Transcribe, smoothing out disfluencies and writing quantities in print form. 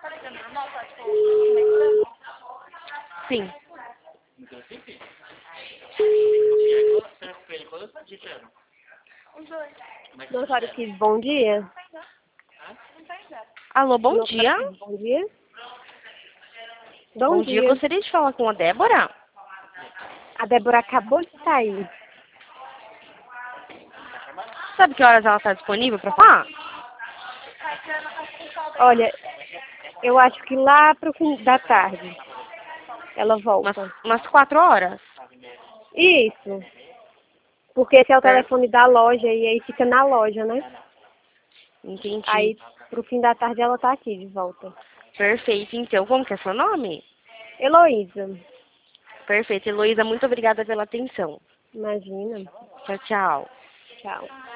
Sim. Notório Kids, bom dia. Alô, bom Notório dia. Kids, bom dia. Bom dia, gostaria de falar com a Débora. A Débora acabou de sair. Sabe que horas ela está disponível para falar? Olha, eu acho que lá pro fim da tarde ela volta. Umas 4 horas? Isso. Porque esse é o telefone da loja e aí fica na loja, né? Entendi. Aí pro fim da tarde ela tá aqui de volta. Perfeito. Então, como que é seu nome? Heloísa. Perfeito. Heloísa, muito obrigada pela atenção. Imagina. Tchau, tchau. Tchau.